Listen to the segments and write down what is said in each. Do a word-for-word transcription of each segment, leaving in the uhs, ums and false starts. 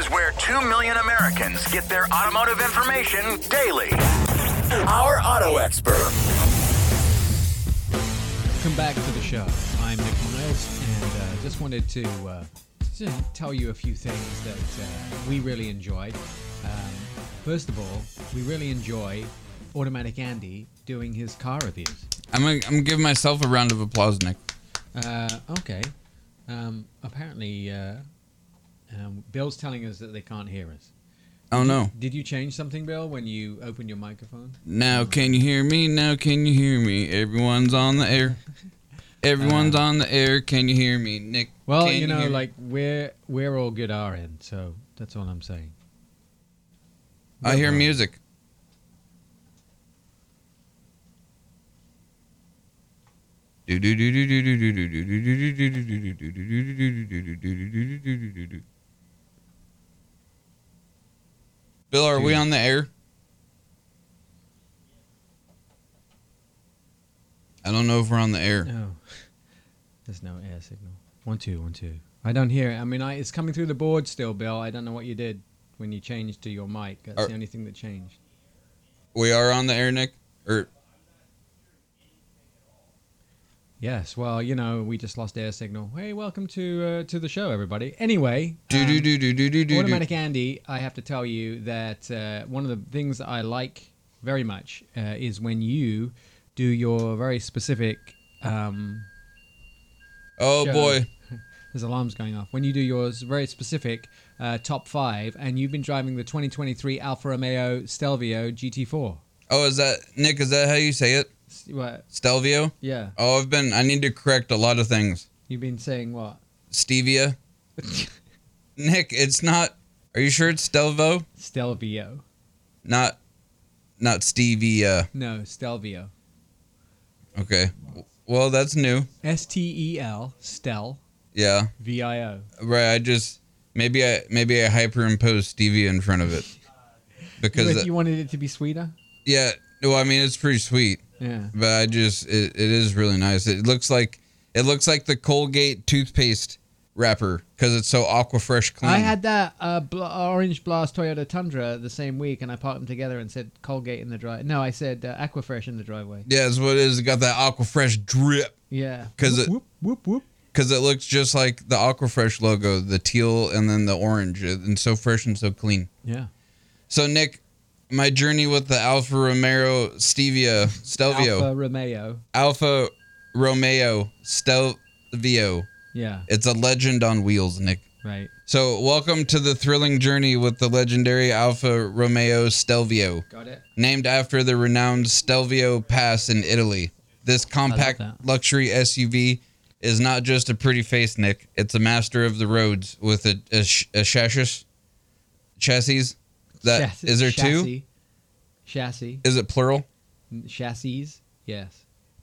is where two million Americans get their automotive information daily. Our Auto Expert. Welcome back to the show. I'm Nick Miles, and uh, just wanted to uh, just tell you a few things that uh, we really enjoy. Um, first of all, we really enjoy Automatic Andy doing his car reviews. I'm gonna, I'm gonna give myself a round of applause, Nick. Uh, okay. Um, apparently, uh, um, Bill's telling us that they can't hear us. Oh no! Did you change something, Bill, when you opened your microphone? Now can you hear me? Now can you hear me? Everyone's on the air. Everyone's uh, on the air. Can you hear me, Nick? Well, you, you know, you like we're we're all good our end, so that's all I'm saying. I no hear problem. Music. Bill, are we on the air? I don't know if we're on the air. No, there's no air signal. One two, one two. I don't hear it. I mean, I, it's coming through the board still, Bill. I don't know what you did when you changed to your mic. That's are, the only thing that changed. We are on the air, Nick. Or. Yes, well, you know, we just lost air signal. Hey, welcome to uh, to the show, everybody. Anyway, do, do, do, do, do, do, do, Automatic Andy, I have to tell you that uh, one of the things that I like very much uh, is when you do your very specific... Um, oh, show. Boy. There's alarms going off. When you do yours very specific uh, top five, and you've been driving the twenty twenty-three Alfa Romeo Stelvio G T four. Oh, is that, Nick, is that how you say it? What? Stelvio? Yeah. Oh, I've been, I need to correct a lot of things. You've been saying what? Stevia. Nick, it's not, are you sure it's Stelvio? Stelvio. Not, not Stevia. No, Stelvio. Okay. Well, that's new. S T E L, Stel. Yeah. V I O. Right, I just, maybe I, maybe I hyperimposed Stevia in front of it. Because you, you wanted it to be sweeter? Yeah. Well, I mean, it's pretty sweet. Yeah. But I just, it, it is really nice. It looks like, it looks like the Colgate toothpaste wrapper because it's so aqua fresh clean. I had that uh, bl- Orange Blast Toyota Tundra the same week, and I parked them together and said Colgate in the driveway. No, I said uh, Aquafresh in the driveway. Yeah, that's what it is. It got that aqua fresh drip. Yeah. Because it, whoop, whoop, whoop. Because it looks just like the Aquafresh logo, the teal and then the orange, and so fresh and so clean. Yeah. So Nick, my journey with the Alfa Romeo Stevia Stelvio. Alfa Romeo. Alfa Romeo Stelvio. Yeah. It's a legend on wheels, Nick. Right. So welcome to the thrilling journey with the legendary Alfa Romeo Stelvio. Got it. Named after the renowned Stelvio Pass in Italy. This compact luxury S U V is not just a pretty face, Nick. It's a master of the roads with a, a, a chassis. Chassis. That chassis, is there chassis, two? Chassis. Is it plural? Chassis. Yes.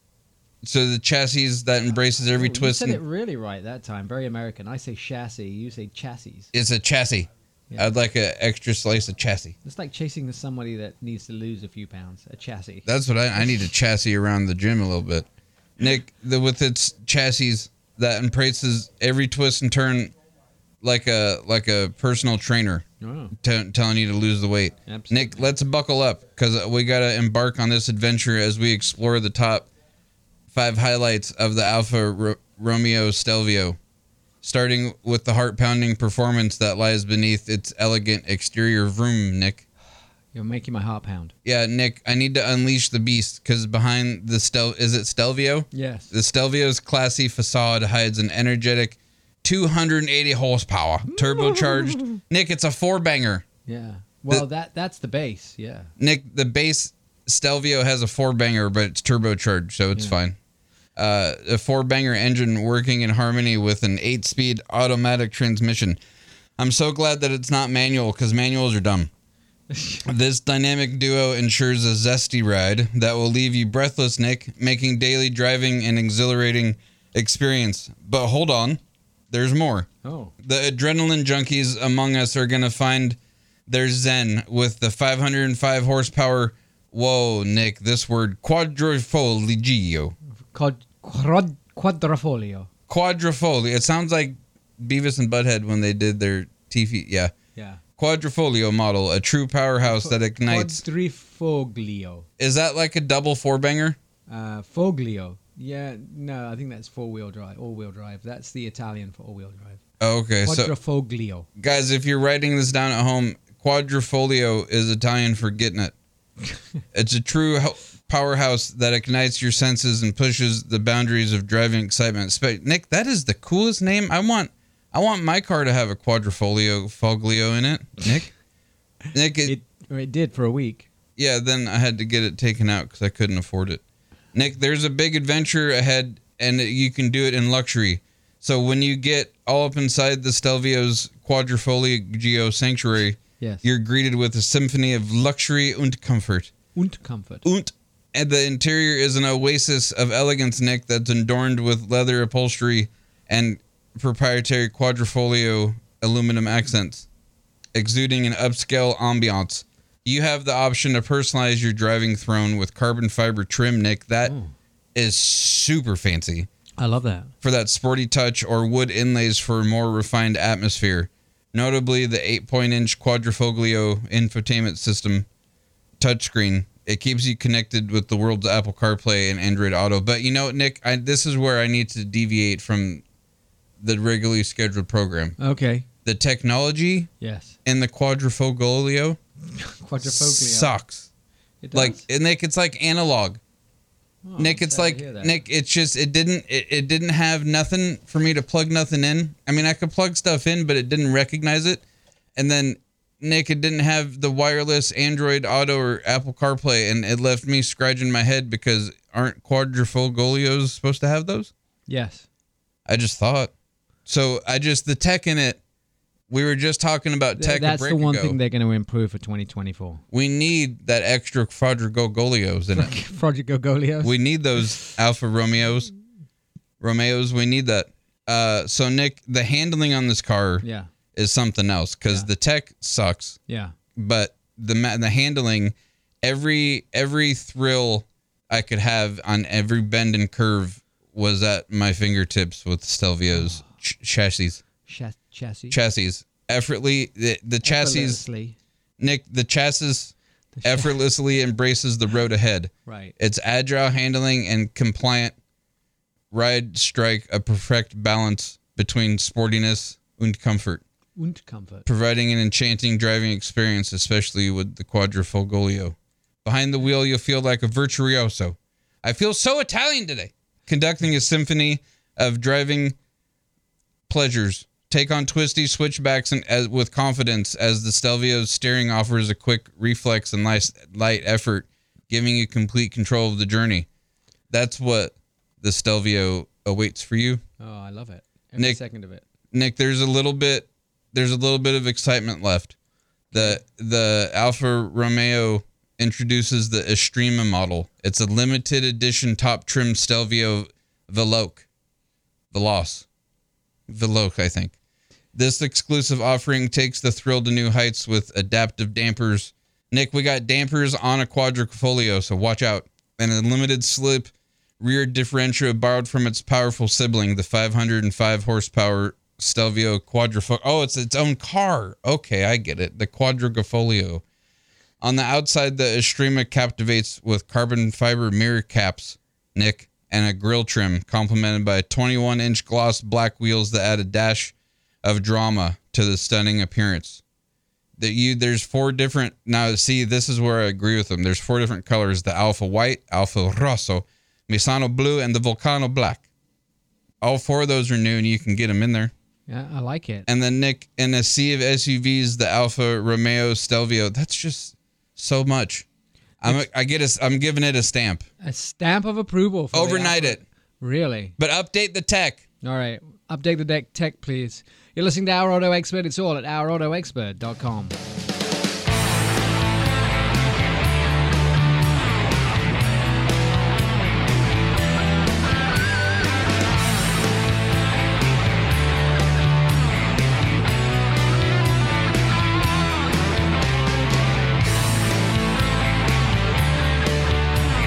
So the chassis that embraces every oh, twist. You said and, it really right that time. Very American. I say chassis. You say chassis. It's a chassis. Yeah. I'd like an extra slice of chassis. It's like chasing somebody that needs to lose a few pounds. A chassis. That's what I, I need a chassis around the gym a little bit. Nick, the, with its chassis that embraces every twist and turn like a like a personal trainer. Oh. T- telling you to lose the weight. Absolutely. Nick, let's buckle up because we got to embark on this adventure as we explore the top five highlights of the Alfa Ro- Romeo Stelvio, starting with the heart-pounding performance that lies beneath its elegant exterior. Vroom, Nick. You're making my heart pound. Yeah, Nick, I need to unleash the beast because behind the Stel... Is it Stelvio? Yes. The Stelvio's classy facade hides an energetic two hundred eighty horsepower, turbocharged. Nick, it's a four-banger. Yeah. Well, the, that that's the base, yeah. Nick, the base Stelvio has a four-banger, but it's turbocharged, so it's yeah. fine. Uh, a four-banger engine working in harmony with an eight-speed automatic transmission. I'm so glad that it's not manual, because manuals are dumb. This dynamic duo ensures a zesty ride that will leave you breathless, Nick, making daily driving an exhilarating experience. But hold on. There's more. Oh. The adrenaline junkies among us are going to find their zen with the five hundred five horsepower, whoa, Nick, this word, quadrifoglio. Quad, quad, quadrifoglio. Quadrifoglio. It sounds like Beavis and Butthead when they did their T V. Yeah. Yeah. Quadrifoglio model, a true powerhouse that ignites. Quadrifoglio. Is that like a double four banger? Uh, Foglio. Yeah, no, I think that's four-wheel drive, all-wheel drive. That's the Italian for all-wheel drive. Oh, okay, so Quadrifoglio. guys, if you're writing this down at home, Quadrifoglio is Italian for getting it. It's a true ho- powerhouse that ignites your senses and pushes the boundaries of driving excitement. Spe- Nick, that is the coolest name. I want, I want my car to have a Quadrifoglio Foglio in it. Nick, Nick, it, It, or it did for a week. yeah. Then I had to get it taken out because I couldn't afford it. Nick, there's a big adventure ahead, and you can do it in luxury. So when you get all up inside the Stelvio's Quadrifoglio Sanctuary, Yes. you're greeted with a symphony of luxury and comfort. Und comfort. Und. And the interior is an oasis of elegance, Nick, that's adorned with leather upholstery and proprietary Quadrifoglio aluminum accents, exuding an upscale ambiance. You have the option to personalize your driving throne with carbon fiber trim, Nick. That Oh. is super fancy. I love that. For that sporty touch, or wood inlays for a more refined atmosphere. Notably, the eight-point inch Quadrifoglio infotainment system touchscreen. It keeps you connected with the world's Apple CarPlay and Android Auto. But you know, Nick, I, this is where I need to deviate from the regularly scheduled program. Okay. The technology Yes. in the Quadrifoglio Quadrifoglio. sucks. It does. Like, Nick, it's like analog. Oh, Nick, I'm it's sad to like hear that. Nick. It's just it didn't it, it didn't have nothing for me to plug nothing in. I mean, I could plug stuff in, but it didn't recognize it. And then Nick, it didn't have the wireless Android Auto or Apple CarPlay, and it left me scratching my head because aren't Quadrifoglios supposed to have those? Yes. I just thought. So I just the tech in it. We were just talking about Th- tech. That's a break the one ago. thing they're going to improve for twenty twenty-four. We need that extra Quadrifoglios in it. Project Gogolios. We need those Alfa Romeos. Romeos, we need that. Uh, so, Nick, the handling on this car Yeah. is something else because Yeah. the tech sucks, Yeah. but the ma- the handling, every every thrill I could have on every bend and curve was at my fingertips with Stelvio's ch- chassis. Chas- chassis. Chassis. Effortlessly, the, the chassis, Effortlessly. Nick, the chassis The cha- effortlessly embraces the road ahead. Right. Its agile handling and compliant ride strike a perfect balance between sportiness and comfort, Und comfort. providing an enchanting driving experience, especially with the Quadrifoglio. Behind the wheel, you'll feel like a virtuoso. I feel so Italian today. Conducting a symphony of driving pleasures. Take on twisty switchbacks and as, with confidence as the Stelvio's steering offers a quick reflex and light, light effort, giving you complete control of the journey. That's what the Stelvio awaits for you. Oh, I love it. Every Nick- second of it. Nick, there's a little bit there's a little bit of excitement left. The the Alfa Romeo introduces the Estrema model. It's a limited edition top trim Stelvio Veloce. Veloce. Veloce, I think. This exclusive offering takes the thrill to new heights with adaptive dampers. Nick, we got dampers on a Quadrifoglio, so watch out. And a limited slip rear differential borrowed from its powerful sibling, the five hundred five horsepower Stelvio Quadrifoglio. Oh, it's its own car. Okay, I get it. The Quadrifoglio. On the outside, the Estrema captivates with carbon fiber mirror caps, Nick, and a grille trim, complemented by twenty-one inch gloss black wheels that add a dash of drama to the stunning appearance. That you there's four different now. See, this is where I agree with them. There's four different colors: the Alpha White, Alpha Rosso, Misano Blue, and the Volcano Black. All four of those are new, and you can get them in there. Yeah, I like it. And then Nick, in a sea of S U Vs, the Alfa Romeo Stelvio. That's just so much. I'm I get a, I'm giving it a stamp. A stamp of approval. For the Overnight Alpha- it, Really? but update the tech. All right. Update the deck tech, please. You're listening to Our Auto Expert. It's all at our auto expert dot com.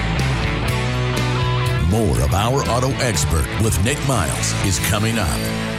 More of Our Auto Expert with Nick Miles is coming up.